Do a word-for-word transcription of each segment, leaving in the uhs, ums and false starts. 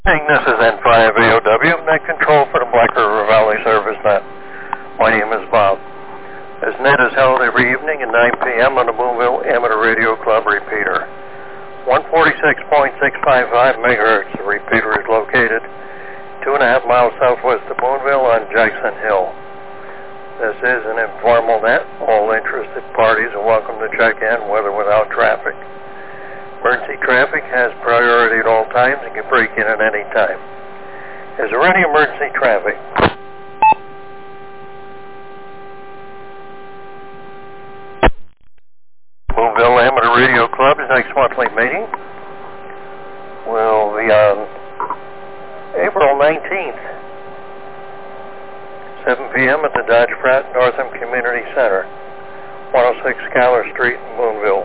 This is N five A O W, net control for the Black River Valley Service Net. My name is Bob. This net is held every evening at nine p m on the Boonville Amateur Radio Club repeater. one forty-six point six five five megahertz. The repeater is located two and a half miles southwest of Boonville on Jackson Hill. This is an informal net. All interested parties are welcome to check in, whether without traffic. Emergency traffic has priority at all times and can break in at any time. Is there any emergency traffic? Boonville Amateur Radio Club's next monthly meeting will be on April nineteenth, seven p m at the Dodge Pratt Northam Community Center, one oh six Schuyler Street in Boonville.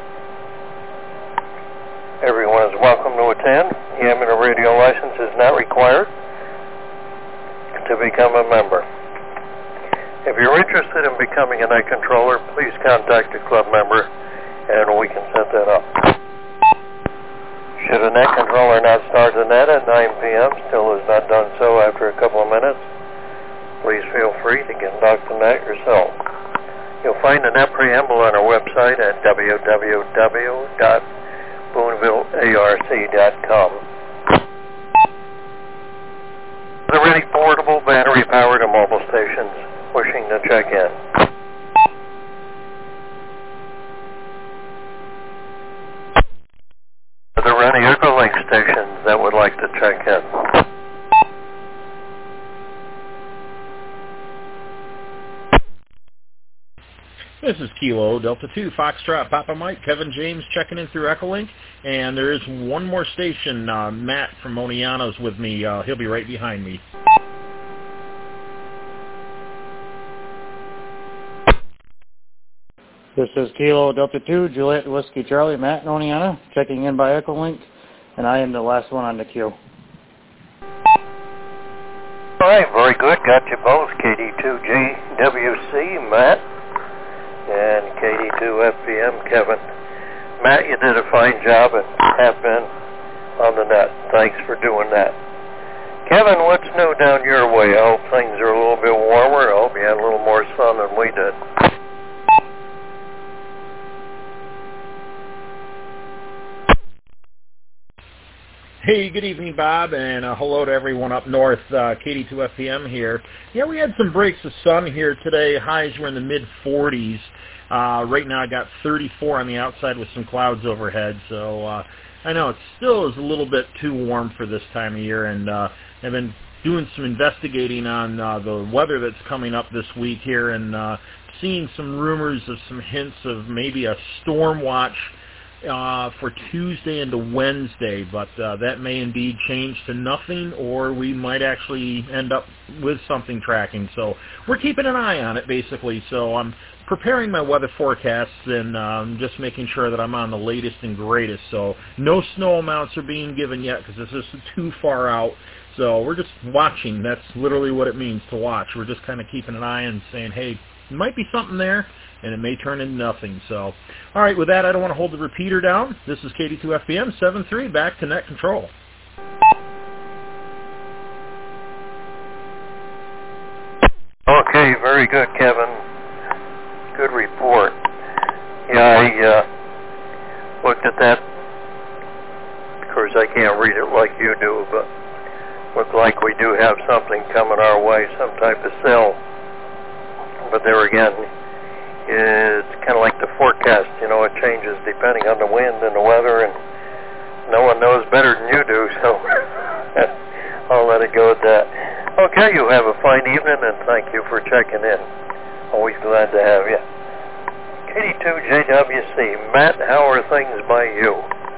Everyone is welcome to attend. The amateur radio license is not required to become a member. If you're interested in becoming a net controller, please contact a club member and we can set that up. Should a net controller not start the net at nine p m, still has not done so after a couple of minutes, please feel free to conduct the net yourself. You'll find the net preamble on our website at w w w dot boonville arc dot com. Are there any portable, battery-powered or mobile stations wishing to check in? Are there any Echolink stations that would like to check in? This is Kilo Delta two, Foxtrot, Papa Mike, Kevin James checking in through Echolink, and there is one more station, uh, Matt from Moniano's with me. Uh, he'll be right behind me. This is Kilo Delta two, Juliet Whiskey Charlie, Matt Moniano, checking in by Echolink, and I am the last one on the queue. All right, very good. Got you both, K D two G W C, Matt, and K D two F P M, Kevin. Matt, you did a fine job and have been on the net. Thanks for doing that. Kevin, what's new down your way? I hope things are a little bit warmer. I hope you had a little more sun than we did. Hey, good evening, Bob, and uh, hello to everyone up north. uh, K D two F P M here. Yeah, we had some breaks of sun here today. Highs were in the mid forties. Uh, right now I got thirty-four on the outside with some clouds overhead, so uh, I know it still is a little bit too warm for this time of year, and uh, I've been doing some investigating on uh, the weather that's coming up this week here, and uh, seeing some rumors of some hints of maybe a storm watch uh, for Tuesday into Wednesday, but uh, that may indeed change to nothing, or we might actually end up with something tracking. So we're keeping an eye on it, basically. So I'm preparing my weather forecasts and um, just making sure that I'm on the latest and greatest. So no snow amounts are being given yet because it's just too far out. So we're just watching. That's literally what it means to watch. We're just kind of keeping an eye and saying, hey, there might be something there, and it may turn into nothing. So, all right, with that, I don't want to hold the repeater down. This is K D two F P M seven three, back to net control. Okay, very good, Kevin. Good report. Yeah, I uh, looked at that. Of course, I can't read it like you do, but looks like we do have something coming our way, some type of cell. But there again, it's kind of like the forecast. You know, it changes depending on the wind and the weather, and no one knows better than you do, so I'll let it go at that. Okay, you have a fine evening, and thank you for checking in. Always glad to have you. K D two J W C. Matt, how are things by you?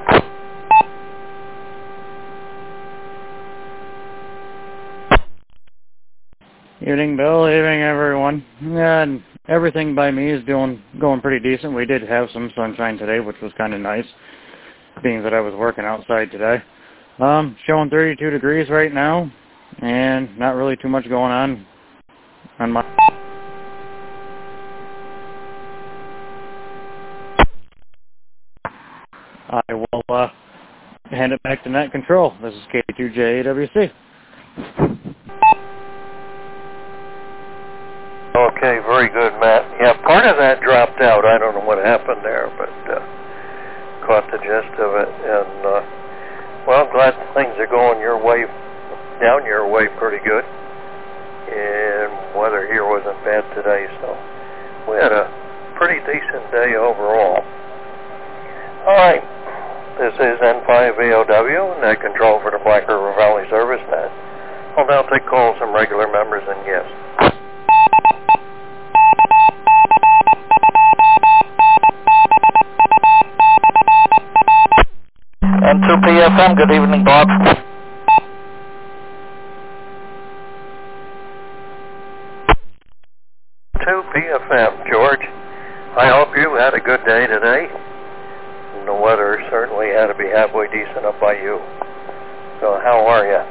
Evening, Bill. Evening, everyone. And everything by me is doing going pretty decent. We did have some sunshine today, which was kind of nice, being that I was working outside today. Um, showing thirty-two degrees right now, and not really too much going on on my... I will uh, hand it back to Net Control. This is K two J A W C. Okay, very good, Matt. Yeah, part of that dropped out. I don't know what happened there, but uh, caught the gist of it. And, uh, well, glad things are going your way, down your way pretty good. And weather here wasn't bad today, so we had a pretty decent day overall. All right, this is N five A O W, Net Control for the Black River Valley Service Net. I'll now take calls from regular members and guests. N two P F M, good evening, Bob. two P F M, George. I hope you had a good day today. And the weather certainly had to be halfway decent up by you. So how are you?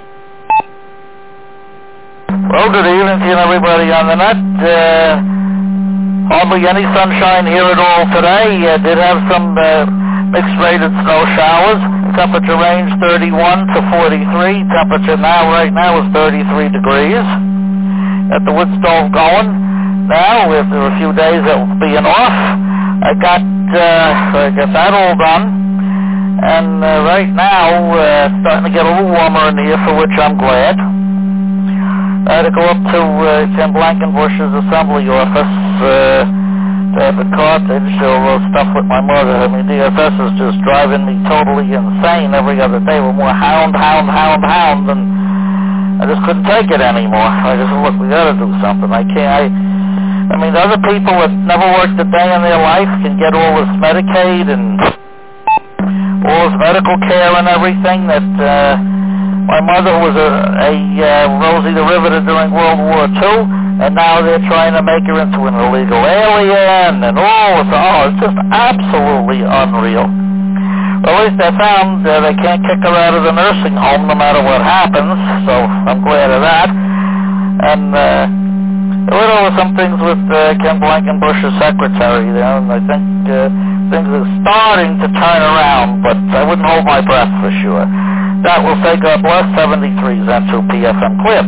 Well, good evening to you and everybody on the net. Uh, hardly any sunshine here at all today. Uh, did have some uh, mixed rated snow showers. Temperature range thirty-one to forty-three. Temperature now, right now, is thirty-three degrees. Got the wood stove going. Now, after a few days of being off, I got, uh, I got that all done. And uh, right now, uh, it's starting to get a little warmer in here, for which I'm glad. I had to go up to uh, Tim Blankenbush's assembly office uh, to have a cartage show a little stuff with my mother. I mean, D F S is just driving me totally insane every other day with more hound, hound, hound, hound, and I just couldn't take it anymore. I just said, look, we got to do something. I can't, I... I mean, other people that never worked a day in their life can get all this Medicaid and all this medical care and everything that, uh, my mother was a, a uh, Rosie the Riveter during World War Two, and now they're trying to make her into an illegal alien and all this. Oh, it's just absolutely unreal. Well, at least they found uh, they can't kick her out of the nursing home no matter what happens, so I'm glad of that. And, uh, I went over some things with uh, Ken Blankenbush's secretary there, and I think uh, things are starting to turn around, but I wouldn't hold my breath for sure. That will say God bless, seventy-three N two P F M clear.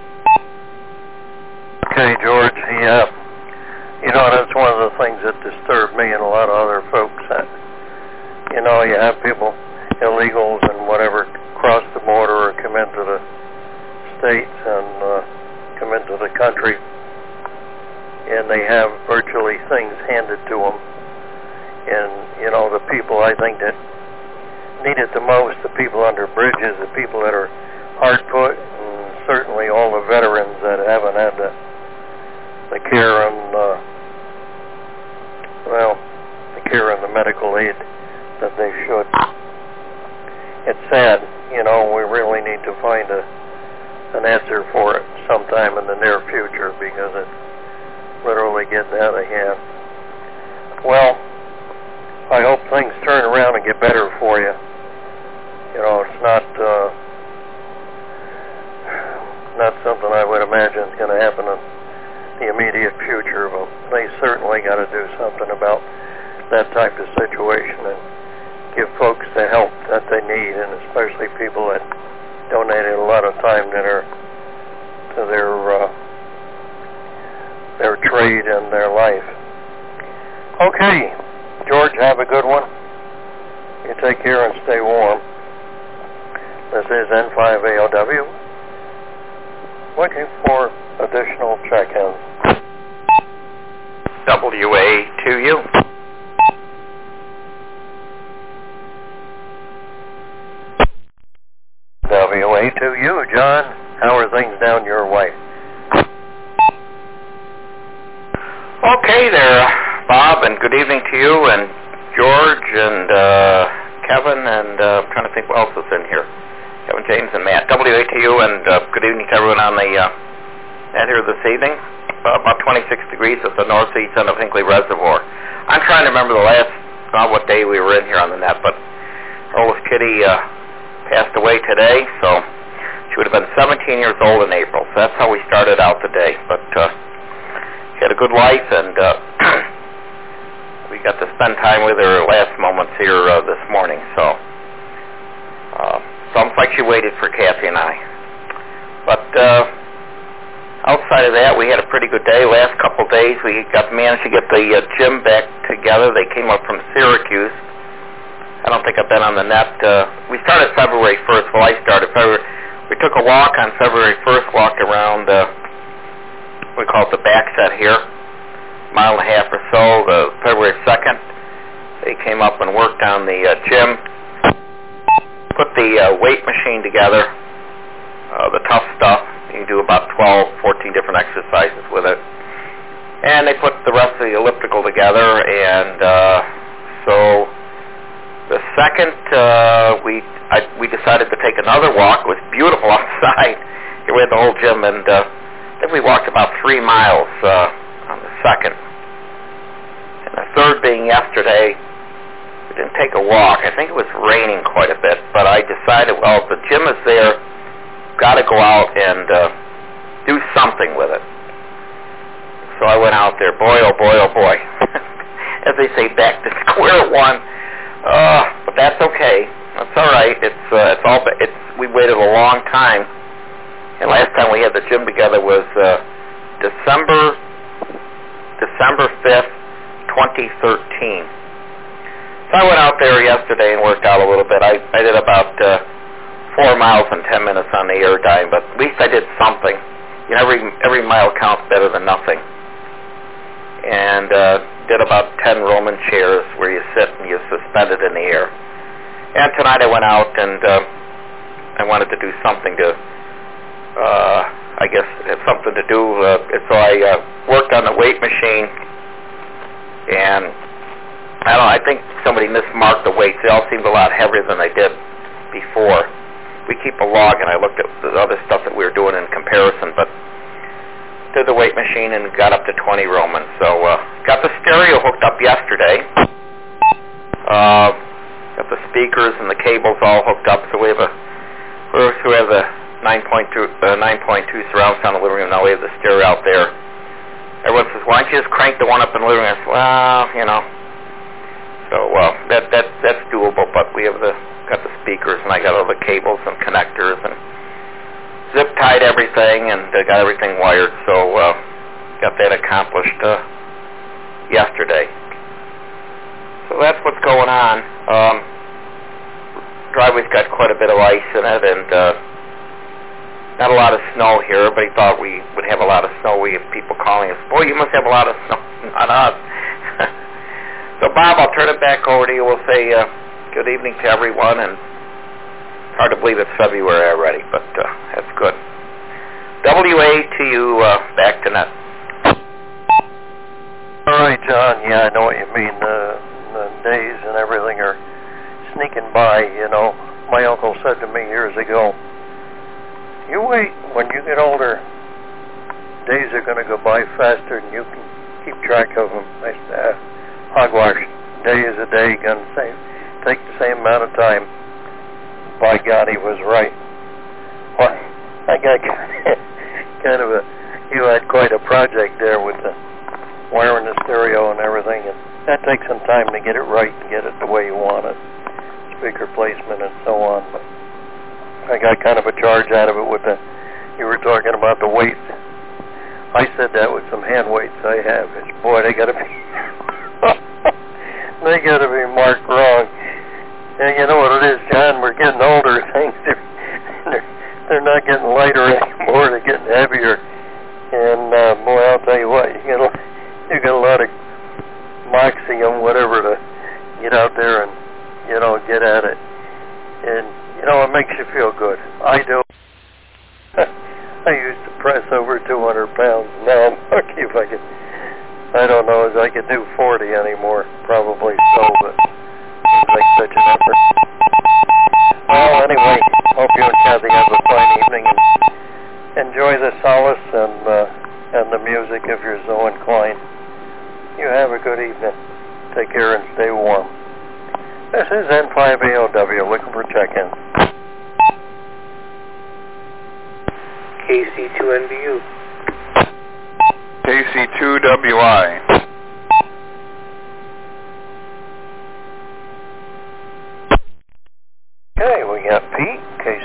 Okay, George, yeah. You know, that's one of the things that disturbed me and a lot of other folks. That, you know, you have people, illegals and whatever, cross the border or come into the states and uh, come into the country, and they have virtually things handed to them. And, you know, the people I think that need it the most, the people under bridges, the people that are hard put, and certainly all the veterans that haven't had the, the care and, uh, well, the care and the medical aid that they should. It's sad, you know, we really need to find a, an answer for it sometime in the near future, because it's literally getting out of hand. Well, I hope things turn around and get better for you. You know, it's not uh, not something I would imagine is going to happen in the immediate future, but they certainly got to do something about that type of situation and give folks the help that they need, and especially people that donated a lot of time to their to their uh, their trade and their life. Okay, George, have a good one. You take care and stay warm. This is N five A O W. Looking for additional check-ins. W A to you. W A to you, John. How are things down your way? Okay there, Bob, and good evening to you and George and uh, Kevin, and uh, I'm trying to think what else is in here. Kevin, James, and Matt. W A to you, and uh, good evening to everyone on the uh, net here this evening. Uh, about twenty-six degrees at the northeast end of Hinkley Reservoir. I'm trying to remember the last, uh, what day we were in here on the net, but our oldest kitty uh, passed away today, so she would have been seventeen years old in April. So that's how we started out the day. But uh, she had a good life, and uh, we got to spend time with her last moments here uh, this morning. So It's almost like she waited for Kathy and I. But uh, outside of that, we had a pretty good day. Last couple of days, we got managed to get the uh, gym back together. They came up from Syracuse. I don't think I've been on the net. Uh, we started February first. Well, I started February. We took a walk on February first, walked around, uh, we call it the back set here, mile and a half or so. The February second, they came up and worked on the uh, gym, put the uh, weight machine together, uh, the tough stuff. You can do about twelve, fourteen different exercises with it. And they put the rest of the elliptical together, and uh, so the second, uh, we I, we decided to take another walk. It was beautiful outside. Here we had the whole gym, and uh, I think we walked about three miles uh, on the second. And the third being yesterday, we didn't take a walk. I think it was raining quite a bit, but I decided, well, if the gym is there, got to go out and uh, do something with it. So I went out there. Boy, oh boy, oh boy. As they say, back to square one. Uh, but that's okay. That's all right. It's uh, it's all. It's we waited a long time, and last time we had the gym together was uh, December December fifth, twenty thirteen. So I went out there yesterday and worked out a little bit. I I did about uh, four miles in ten minutes on the Airdyne, but at least I did something. You know, every every mile counts better than nothing. And uh, did about ten Roman chairs where you sit and you're suspended in the air. And tonight I went out and uh, I wanted to do something to, uh, I guess, have something to do. Uh, so I uh, worked on the weight machine, and I don't know, I think somebody mismarked the weights. They all seemed a lot heavier than they did before. We keep a log, and I looked at the other stuff that we were doing in comparison, but did the weight machine and got up to twenty Romans. So uh, got the stereo hooked up yesterday. Uh, got the speakers and the cables all hooked up. So we have a we have the nine point two surround sound in the living room. Now we have the stereo out there. Everyone says, "Why don't you just crank the one up in the living room?" I said, "Well, you know." So uh, that that that's doable. But we have the got the speakers, and I got all the cables and connectors and zip tied everything, and uh, got everything wired, so uh, got that accomplished uh, yesterday. So that's what's going on. Um, driveway's got quite a bit of ice in it, and uh, not a lot of snow here. Everybody thought we would have a lot of snow. We have people calling us, "Boy, you must have a lot of snow." Not us. So Bob, I'll turn it back over to you. We'll say uh, good evening to everyone, and hard to believe it's February already, but uh, that's good. W A to you, uh, back to net. All right, John. Yeah, I know what you mean. Uh, the days and everything are sneaking by, you know. My uncle said to me years ago, you wait, when you get older, days are going to go by faster than you can keep track of them. I said, uh, hogwash. Day is a day, going to take the same amount of time. By God, he was right. Well, I got kind of a, you had quite a project there with the wiring the stereo and everything, and that takes some time to get it right and get it the way you want it, speaker placement and so on. But I got kind of a charge out of it with the, you were talking about the weights. I said that with some hand weights I have. It's, boy, they got to be, they got to be marked wrong. And you know what it is, John, we're getting older. Things, they're, they're, they're not getting lighter anymore. They're getting heavier. And, uh, boy, I'll tell you what, you get a, you get a lot of moxie and whatever to get out there and, you know, get at it. And, you know, it makes you feel good. I do. I used to press over two hundred pounds. Now I'm lucky if I could, I don't know if I could do forty anymore. Probably so, but seems like such an effort. Well, anyway, hope you and Kathy have a fine evening and enjoy the solace and uh, and the music if you're so inclined. You have a good evening. Take care and stay warm. This is N five A O W looking for check-in. K C two N B U. K C two W I. Okay, we got Pete, K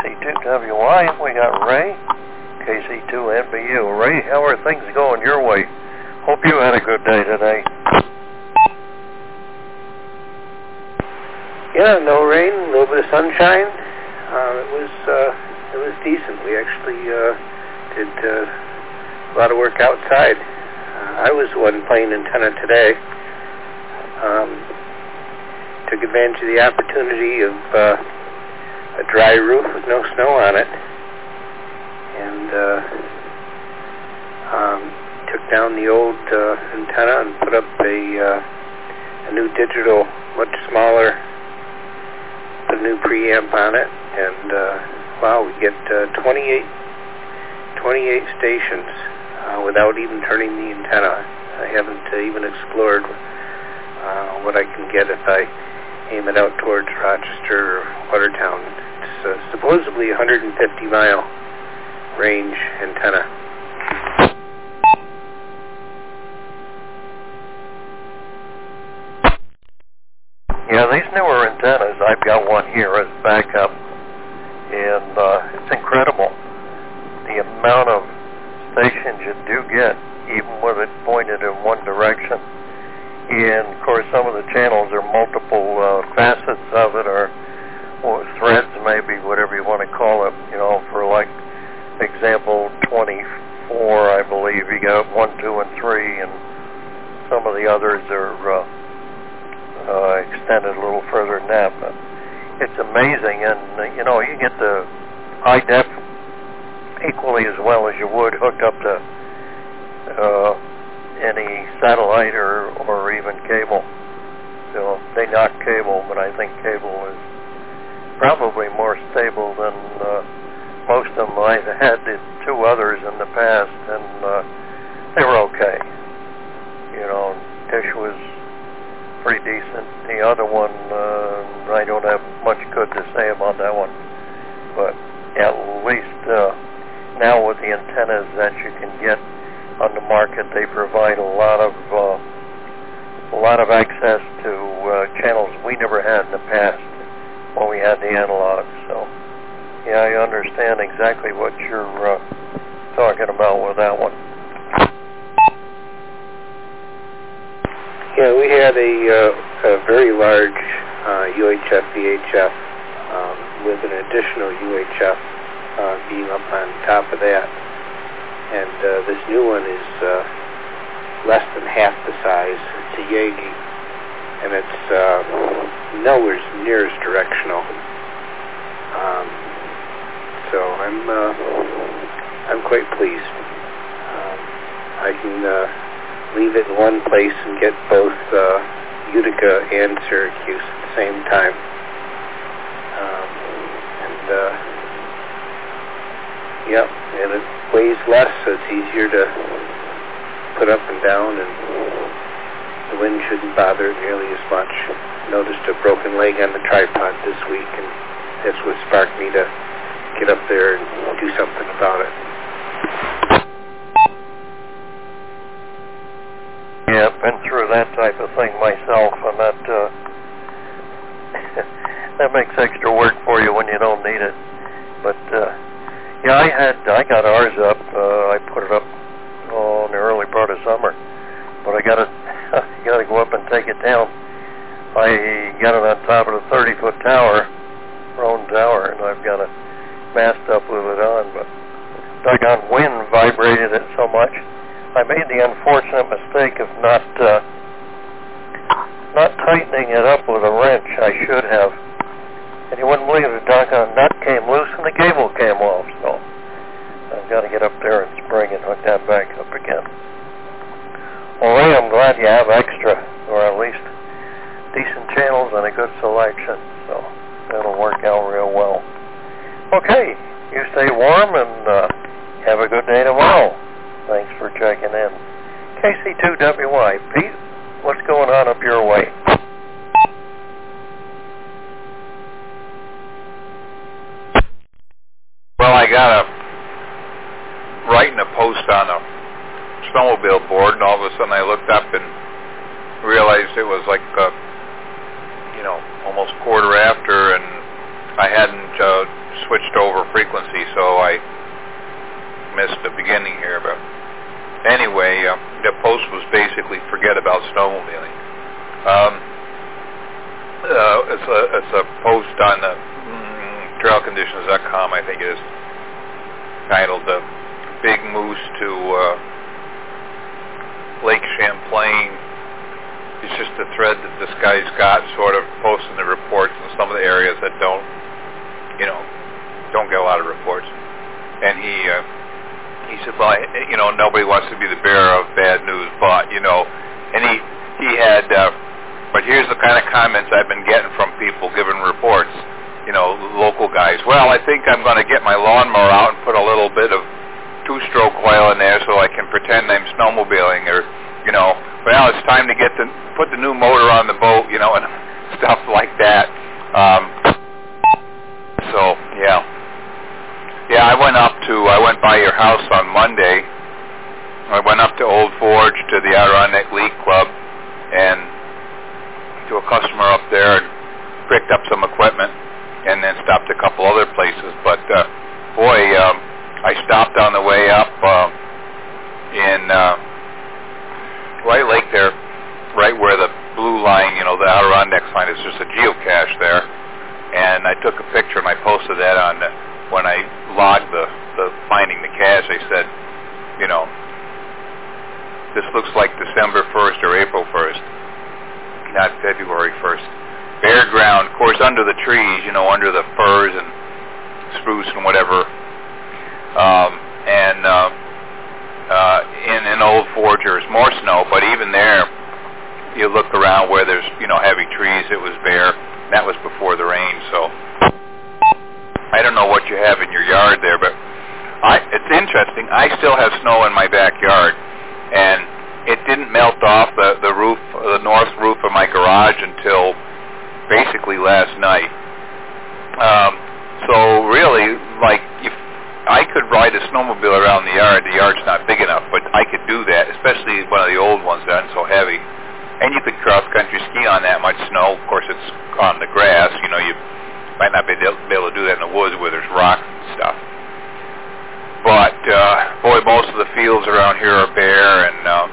W I, we got Ray, K C two N B U. Ray, how are things going your way? Hope you had a good day today. Yeah, no rain, a little bit of sunshine. Uh, it was uh, it was decent. We actually uh, did uh, a lot of work outside. Uh, I was the one playing antenna today. Um, took advantage of the opportunity of uh, a dry roof with no snow on it, and uh, um, took down the old uh, antenna and put up a uh, a new digital, much smaller, a new preamp on it, and uh, wow, we get uh, twenty-eight, twenty-eight stations uh, without even turning the antenna. I haven't uh, even explored uh, what I can get if I aim it out towards Rochester or Watertown. It's uh, supposedly a one hundred fifty mile range antenna. Yeah, these newer antennas, I've got one here as backup, and uh, it's incredible the amount of stations you do get, even with it pointed in one direction. And, of course, some of the channels are multiple uh, facets of it, or, or threads, maybe, whatever you want to call it. You know, for, like, example twenty-four, I believe, you got one, two, and three, and some of the others are uh, uh, extended a little further than that. But it's amazing, and, uh, you know, you get the high def equally as well as you would hooked up to uh, any satellite or, or even cable. So they knock cable, but I think cable is probably more stable than uh, most of them. I've had the two others in the past, and uh, they were okay. You know, Dish was pretty decent. The other one, uh, I don't have much good to say about that one. But at least uh, now with the antennas that you can get on the market, they provide a lot of uh, a lot of access to uh, channels we never had in the past when we had the analogs. So, yeah, I understand exactly what you're uh, talking about with that one. Yeah, we had a, uh, a very large uh, U H F V H F um, with an additional U H F uh, beam up on top of that. And uh, this new one is uh, less than half the size. It's a Yagi, and it's uh, nowhere near as directional. Um, so I'm uh, I'm quite pleased. Um, I can uh, leave it in one place and get both uh, Utica and Syracuse at the same time. Um, and uh, Yep, and it weighs less, so it's easier to put up and down, and the wind shouldn't bother it nearly as much. Noticed a broken leg on the tripod this week, and that's what sparked me to get up there and do something about it. Yeah, I've been through that type of thing myself, and that uh, that makes extra work for you when you don't need it. But uh, yeah, I had I got ours up. Uh, I put it up oh, in the early part of summer, but I got to got to go up and take it down. I got it on top of a thirty foot tower, Roan Tower, and I've got it mast up with it on. But doggone wind vibrated it so much. I made the unfortunate mistake of not uh, not tightening it up with a wrench. I should have. And you wouldn't believe the doggone nut came loose and the cable came off. So I've got to get up there and spring and hook that back up again. Well, Ray, I'm glad you have extra, or at least decent channels and a good selection. So that'll work out real well. Okay, you stay warm and uh, have a good day tomorrow. Thanks for checking in. K C two W I. Pete, what's going on up your way? Well, I got a writing a post on a snowmobile board, and all of a sudden I looked up and realized it was like, uh, you know, almost quarter after, and I hadn't uh, switched over frequency, so I missed the beginning here. But anyway, uh, the post was basically forget about snowmobiling. Um, uh, it's a it's a post on the mm, trail conditions dot com, I think it is, titled uh, "Big Moose to uh, Lake Champlain." It's just a thread that this guy's got, sort of posting the reports in some of the areas that don't, you know, don't get a lot of reports. And he uh, he said, well, you know, nobody wants to be the bearer of bad news, but, you know, and he he had, uh, but here's the kind of comments I've been getting from people giving reports, you know, local guys. Well, I think I'm going to get my lawnmower out and put a little bit of two-stroke oil in there so I can pretend I'm snowmobiling, or, you know, well, it's time to get the put the new motor on the boat, you know, and stuff like that. Um, so yeah, yeah. I went up to I went by your house on Monday. I went up to Old Forge to the Adirondack League Club and to a customer up there and picked up some equipment, and then stopped a couple other places. But uh, boy, um, I stopped on the way up uh, in. Uh, White Lake there, right where the blue line, you know, the Adirondack line is just a geocache there. And I took a picture and I posted that on the, when I logged the, the finding the cache. I said, you know, this looks like December first or April first, not February first. Bare ground, of course, under the trees, you know, under the firs and spruce and whatever. Um, and, uh, Uh, in an Old Forge there's more snow, but even there, you look around where there's, you know, heavy trees, it was bare. That was before the rain, so I don't know what you have in your yard there, but I, it's interesting. I still have snow in my backyard, and it didn't melt off the, the roof, the north roof of my garage until basically last night. Um, so really, like, if I could ride a snowmobile around the yard. The yard's not big enough, but I could do that, especially one of the old ones that aren't so heavy. And you could cross-country ski on that much snow. Of course, it's on the grass. You know, you might not be able to do that in the woods where there's rocks and stuff. But, uh, boy, most of the fields around here are bare, and, um,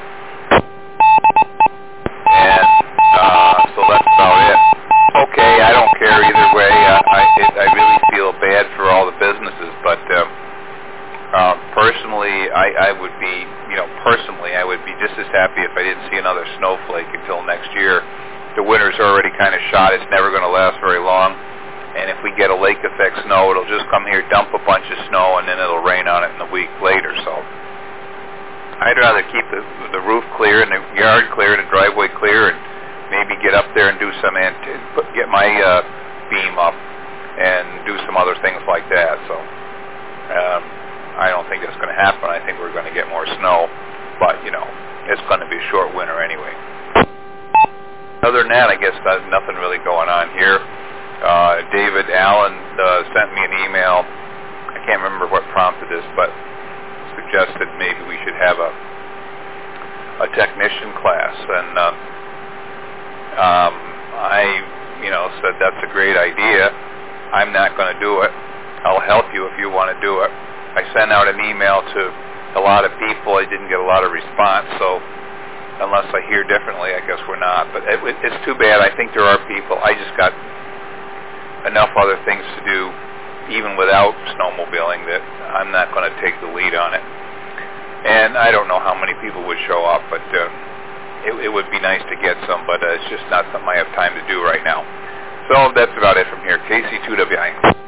and uh, so that's about it. Okay, I don't care either way. I, I, it, I really feel bad for all the businesses, but uh, uh, personally, I, I would be, you know, personally, I would be just as happy if I didn't see another snowflake until next year. The winter's already kind of shot. It's never going to last very long, and if we get a lake effect snow, it'll just come here, dump a bunch of snow, and then it'll rain on it in a week later. So I'd rather keep the, the roof clear and the yard clear and the driveway clear, and maybe get up there and do some, ant- get my uh, beam up and do some other things like that. So um, I don't think that's going to happen. I think we're going to get more snow, but, you know, it's going to be a short winter anyway. Other than that, I guess there's nothing really going on here. Uh, David Allen uh, sent me an email. I can't remember what prompted this, but suggested maybe we should have a a technician class, and uh, Um, I, you know, said that's a great idea. I'm not going to do it. I'll help you if you want to do it. I sent out an email to a lot of people. I didn't get a lot of response, so unless I hear differently, I guess we're not. But it, it's too bad. I think there are people. I just got enough other things to do, even without snowmobiling, that I'm not going to take the lead on it. And I don't know how many people would show up, but uh, It, it would be nice to get some, but uh, it's just not something I have time to do right now. So that's about it from here. K C two W I.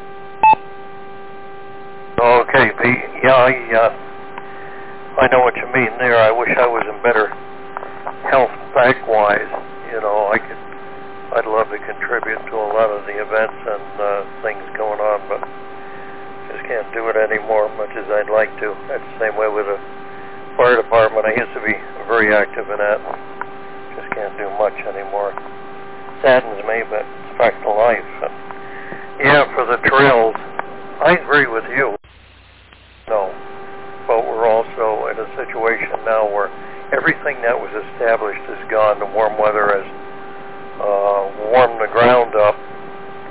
Okay, Pete. Yeah, I, uh, I know what you mean there. I wish I was in better health back-wise. You know, I could, I'd love to contribute to a lot of the events and uh, things going on, but just can't do it anymore much as I'd like to. That's the same way with the fire department. I used to be very active in that. Just can't do much anymore. Saddens me, but it's back to life. And yeah, for the trails, I agree with you. No, but we're also in a situation now where everything that was established is gone. The warm weather has uh, warmed the ground up,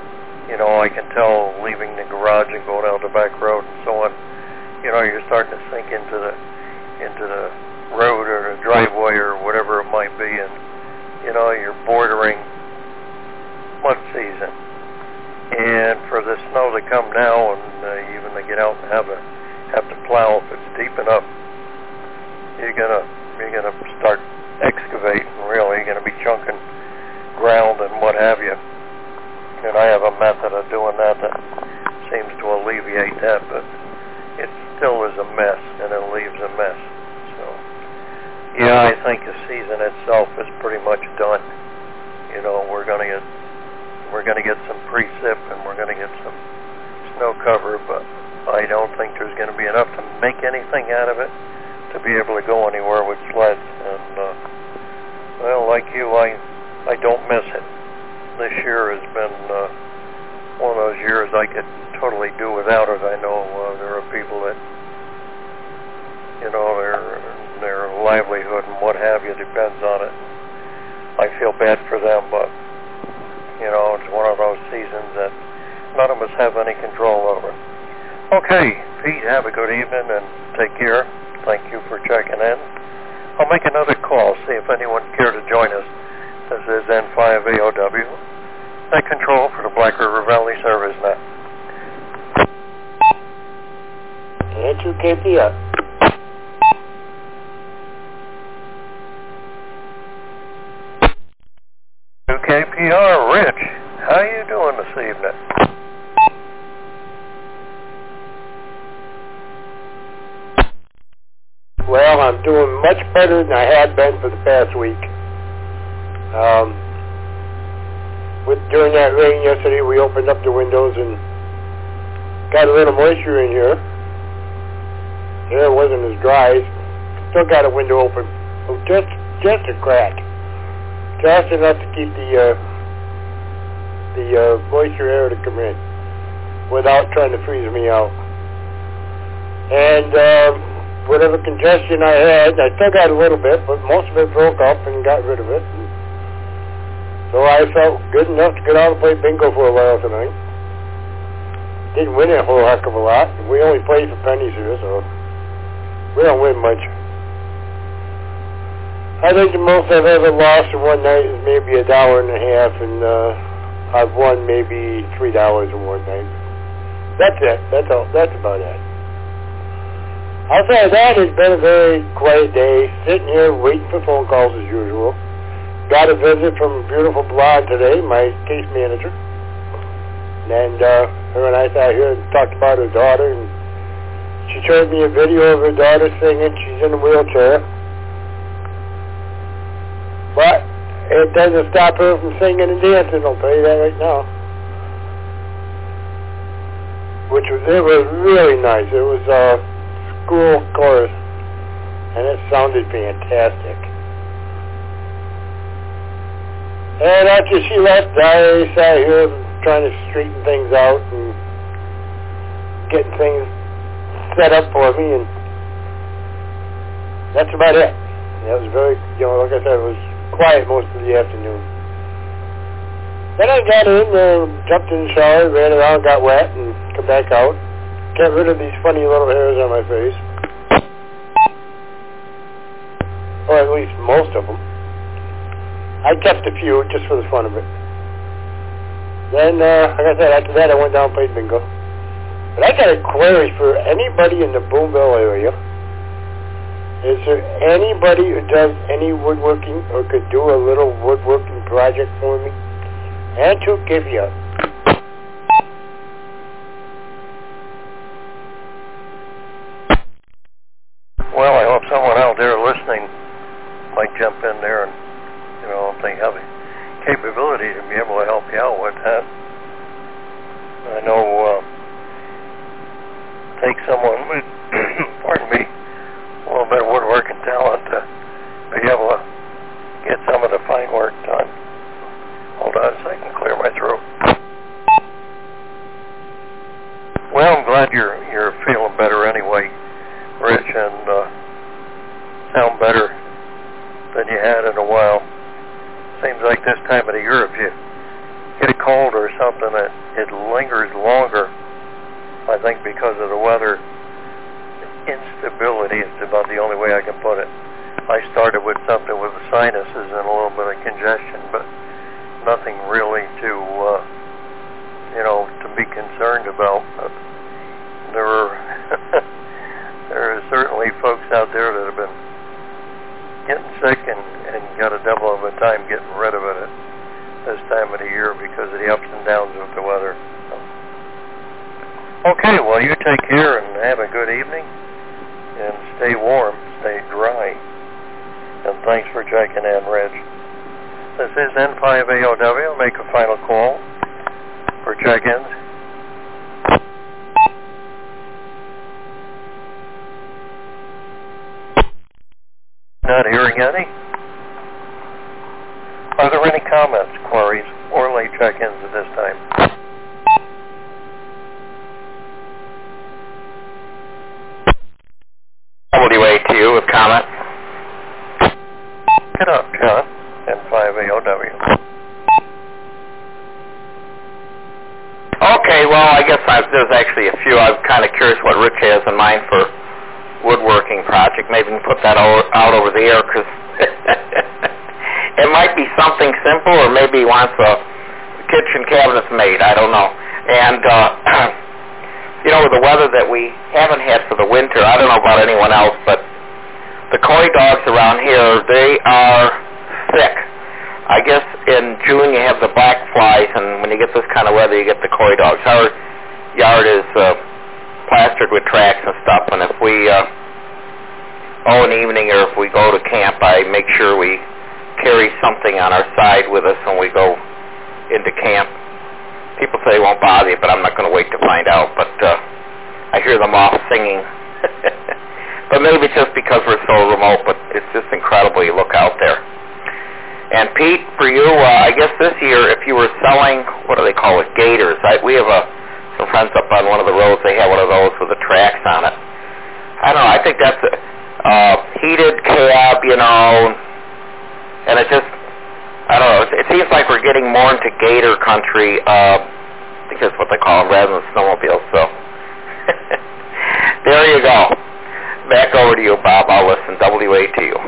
you know, I can tell leaving the garage and going out the back road and so on, you know, you're starting to sink into the into the road or the driveway or whatever it might be, and you know, you're bordering mud season. And for the snow to come now, and uh, even to get out and have a have to plow if it's deep enough, you're gonna you're gonna start excavating. Really, you're gonna be chunking ground and what have you. And I have a method of doing that that seems to alleviate that, but it still is a mess, and it leaves a mess. So, yeah, I think the season itself is pretty much done. You know, we're gonna get we're gonna get some precip, and we're gonna get some snow cover, but I don't think there's gonna be enough to make anything out of it to be able to go anywhere with sleds. And uh, well, like you, I I don't miss it. This year has been uh, one of those years I could totally do without it. I know uh, there are people that, you know, their their livelihood and what have you depends on it. I feel bad for them, but, you know, it's one of those seasons that none of us have any control over. Okay, Pete, have a good evening and take care. Thank you for checking in. I'll make another call, see if anyone care to join us. This is N five A O W, net control for the Black River Valley Service Net. And two K P R. two K P R, Rich, how you doing this evening? Well, I'm doing much better than I had been for the past week. Um, with during that rain yesterday, we opened up the windows and got a little moisture in here. The air wasn't as dry. Still got a window open, just just a crack, just enough to keep the uh, the uh, moisture air to come in without trying to freeze me out. And uh, whatever congestion I had, I still got a little bit, but most of it broke up and got rid of it. And so I felt good enough to get out and play bingo for a while tonight. Didn't win a whole heck of a lot. We only played for pennies here, so we don't win much. I think the most I've ever lost in one night is maybe a dollar and a half, and uh, I've won maybe three dollars in one night. That's it. That's all. That's about it. Outside of that, it's been a very quiet day, sitting here waiting for phone calls as usual. Got a visit from a beautiful blonde today, my case manager. And uh, her and I sat here and talked about her daughter, and she showed me a video of her daughter singing. She's in a wheelchair. But it doesn't stop her from singing and dancing, I'll tell you that right now. Which was, it was really nice. It was a school chorus, and it sounded fantastic. And after she left, I sat here trying to straighten things out and getting things set up for me, and that's about it. It was very, you know, like I said, it was quiet most of the afternoon. Then I got in, uh, jumped in the shower, ran around, got wet, and come back out. Got rid of these funny little hairs on my face. Or at least most of them. I kept a few just for the fun of it. Then, uh, like I said, after that I went down and played bingo. But I got a query for anybody in the Boonville area. Is there anybody who does any woodworking or could do a little woodworking project for me? And to give you. Well, I hope someone out there listening might jump in there and, you know, if they have the capability to be able to help you out with that. I know, uh, take someone with, pardon me, a little bit of woodworking talent to be able to get some of the fine work done. Hold on so I can clear my throat. Well, I'm glad you're you're feeling better anyway, Rich, and uh, sound better than you had in a while. Seems like this time of the year, if you get a cold or something, it, it lingers longer. I think because of the weather instability is about the only way I can put it. I started with something with the sinuses and a little bit of congestion, but nothing really to, uh, you know, to be concerned about. But there are there are certainly folks out there that have been getting sick and, and got a devil of a time getting rid of it at this time of the year because of the ups and downs with the weather. So. Okay, well, you take care and have a good evening, and stay warm, stay dry, and thanks for checking in, Reg. This is N five A O W. I'll make a final call for check-ins. Not hearing any. Are there any comments, queries, or late check-ins at this time? W A to you with comment. Get up, John. N five A O W. Okay, well, I guess I've, there's actually a few. I'm kind of curious what Rich has in mind for woodworking project. Maybe we can put that out, out over the air, because it might be something simple, or maybe he wants a kitchen cabinets made. I don't know. And, uh, you know, with the weather that we haven't had for the winter, I don't know about anyone else, but the coy dogs around here, they are sick. I guess in June you have the black flies, and when you get this kind of weather, you get the coy dogs. Our yard is uh, plastered with tracks and stuff, and if we uh, oh an evening or if we go to camp, I make sure we carry something on our side with us when we go into camp. People say it won't bother you, but I'm not going to wait to find out. But uh, I hear them off singing. But maybe it's just because we're so remote, but it's just incredible you look out there. And Pete, for you, uh, I guess this year, if you were selling, what do they call it, gators. I, we have a, some friends up on one of the roads, they have one of those with the tracks on it. I don't know, I think that's a uh, heated cab, you know, and it just, I don't know, it, it seems like we're getting more into gator country, uh, I think that's what they call them, rather than snowmobiles, so. There you go. Back over to you, Bob. I'll listen. W A to you.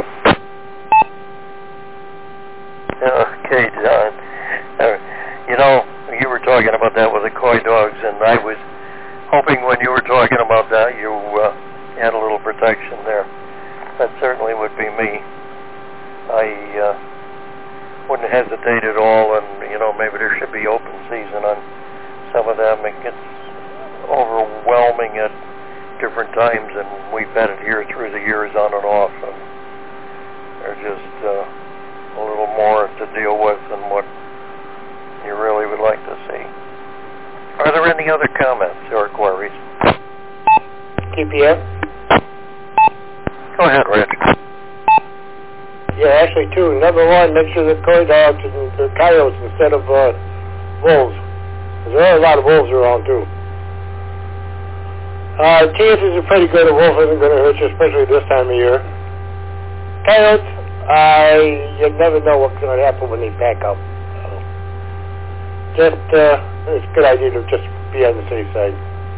Okay, John. Uh, you know, you were talking about that with the coy dogs, and I was hoping when you were talking about that, you uh, had a little protection there. That certainly would be me. I uh, wouldn't hesitate at all, and, you know, maybe there should be open season on some of them. It gets overwhelming at different times, and we've had it here through the years on and off, and they're just uh, a little more to deal with than what you really would like to see. Are there any other comments or queries? T P S? Go ahead, Rich. Yeah, actually two. Number one, make sure the coy dogs and the coyotes instead of uh, wolves. There are a lot of wolves around too. Uh, chances are pretty good a wolf isn't going to hurt you, especially this time of year. Coyotes, I you never know what's going to happen when they pack up. So just, uh, it's a good idea to just be on the safe side.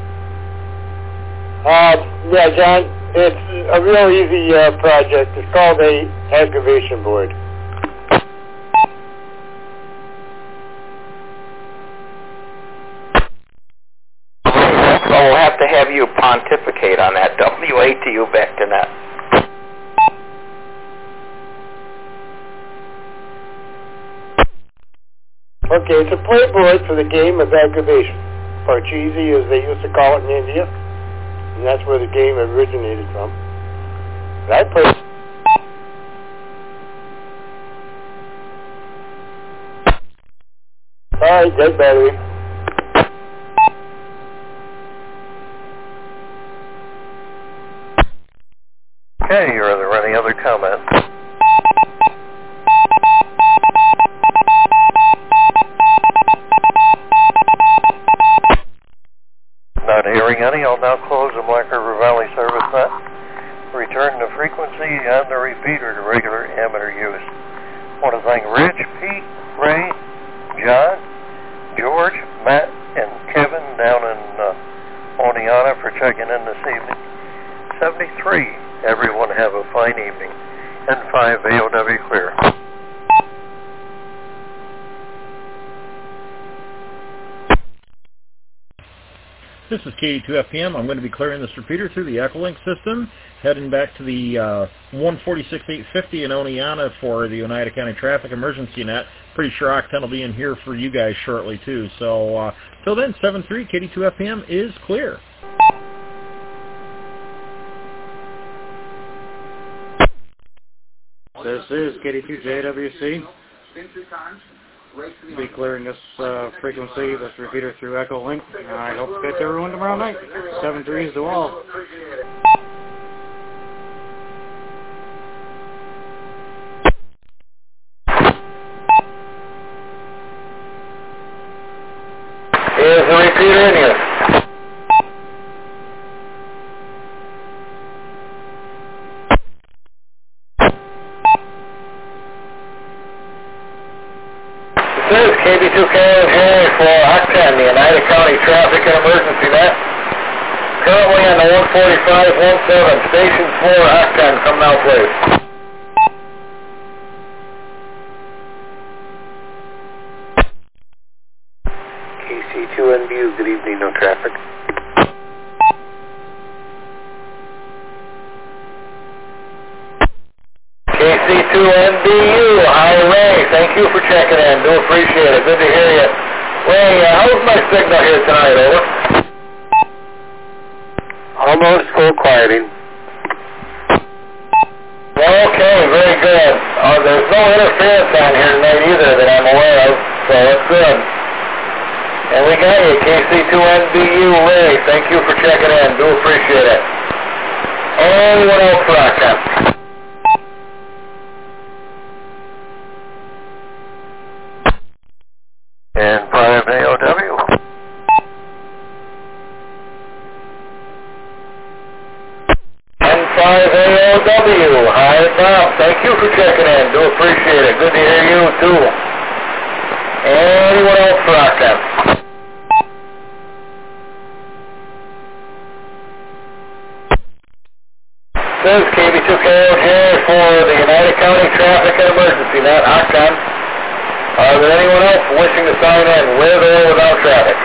Uh, yeah, John, it's a real easy uh, project. It's called a aggravation board. So we'll have to have you pontificate on that. W A to you, back to that. Okay, it's a playboard for the game of aggravation. Parcheesi, as they used to call it in India. And that's where the game originated from. But I played... Alright, dead battery. Okay, are there any other comments? Not hearing any, I'll now close the Black River Valley service net. Return the frequency and the repeater to regular amateur use. I want to thank Rich, Pete, Ray, John, George, Matt, and Kevin down in uh, Oneonta for checking in this evening. seventy-three. Everyone have a fine evening. N five A O W clear. This is K eighty-two F P M. I'm going to be clearing this repeater through the Echolink system, heading back to the uh, one forty-six eight fifty in Oneonta for the Oneida County Traffic Emergency Net. Pretty sure Octen will be in here for you guys shortly, too. So, uh, till then, seven three K eighty-two F P M is clear. This is K eighty-two J W C. Be clearing this uh, frequency, this repeater through Echolink. I hope to catch everyone tomorrow night. Seven threes to all. Is the repeater in here? This is K B two K O J for Octen, the Oneida County Traffic and Emergency Net. Currently on the one forty-five seventeen, Station four, Octen. Come now, please. K C two N B U, good evening, no traffic. K C two N B U, hi Ray, thank you for checking in, do appreciate it, good to hear you. Ray, uh, how's my signal here tonight, over? Almost full quieting. Okay, very good. Uh, there's no interference on here tonight either that I'm aware of, so that's good. And we got you, K C two N B U, Ray, thank you for checking in, do appreciate it. Anyone else for Octen? N five A O W. N five A O W, hi Bob, thank you for checking in, do appreciate it, good to hear you too. Anyone else for Octen? This is K B two K O J for the Oneida County Traffic and Emergency Net, Octen. Are there anyone else wishing to sign in with or without traffic?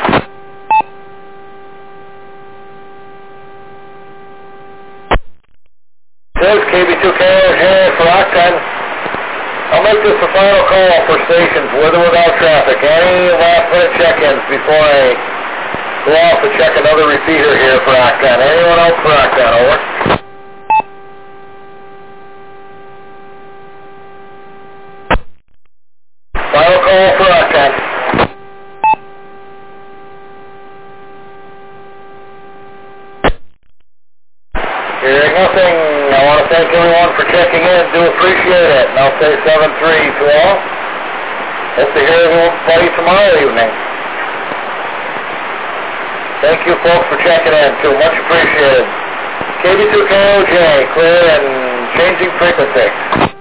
This is K B two K O J for Octen. I'll make this the final call for stations with or without traffic. Any last minute check-ins before I go off to check another repeater here for Octen? Anyone else for Octen? Over. Final call for Octen. Hearing nothing, I want to thank everyone for checking in. Do appreciate it. And I'll say seven three to all. Hope to hear everybody tomorrow evening. Thank you folks for checking in too. Much appreciated. K B two K O J, clear and changing frequency.